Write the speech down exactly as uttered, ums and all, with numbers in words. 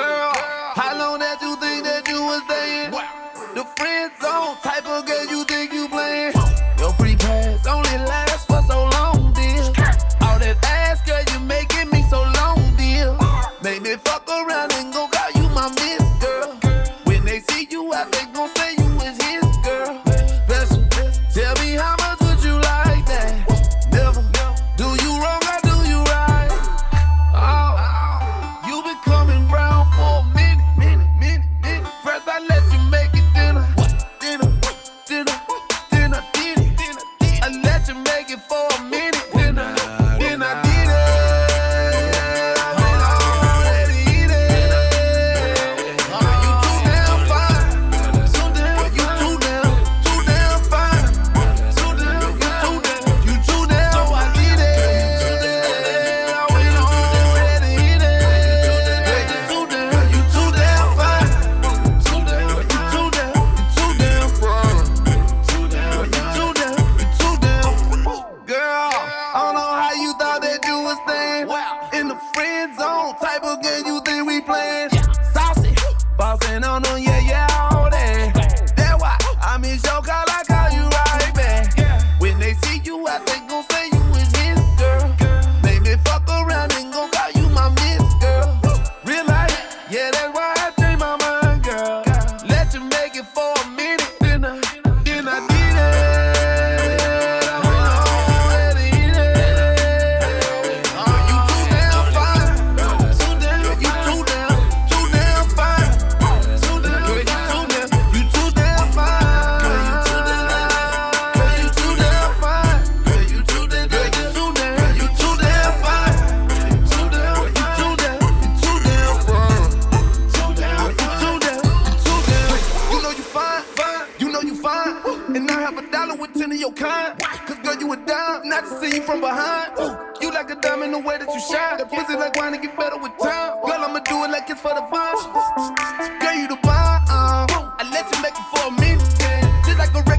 Girl, how long that you think that you was staying? The friend zone type of girl you think you playing. Your free pass only lasts for so long, dear. All that ass, girl, you making me so long, dear. Make me fuck around and go call you my miss, girl. When they see you out, they gon' say you is his, girl. Special, tell me how much would you like that? Never, do you wrong, I do you right. Oh, you been coming round for a minute, minute, minute, minute. First I let you make it dinner, dinner, dinner, dinner, dinner, dinner. I let you make it for a minute, dinner, then I did it. I went on and eat it. Girl, you too damn fine. Too damn, you too damn, too damn fine. Too damn, you too damn, you too damn. So I did it. I went on and eat it. Girl, you too damn, you too damn fine. Too damn, you too damn, you too damn fine. Too damn, you too damn, you too damn. Girl, I don't know how you thought that you was staying in the friend zone type of game you think we playing. Saucy, bossing on them, yeah, yeah, all that. That's why I miss your call, I call you right back. When they see you out, they gon' say you is his, girl. Make me fuck around and gon' call you my miss, girl. Real life, yeah, that's why I changed my mind, girl. Let you make it for a minute, then I, then I did it. I went on and eat it. Girl, you too damn fine. Too damn, you too damn, too damn fine. Too damn, girl, you too damn, you too damn fine. Girl, you too damn, girl, you too damn fine. Girl, you too damn, girl, you too damn, you too damn fine. Too damn, you too damn, you too damn fine. Too damn, you too damn, you too damn. You know you fine, fine. You know you fine. And I have a dollar with ten of your kind. Cause girl, you a dime, not to see you from behind. You like a diamond the way that you shine. That pussy like wine to get better with time. Girl, I'ma do it like it's for the fun. Girl, you the bomb. I let you make it for a minute. Just like a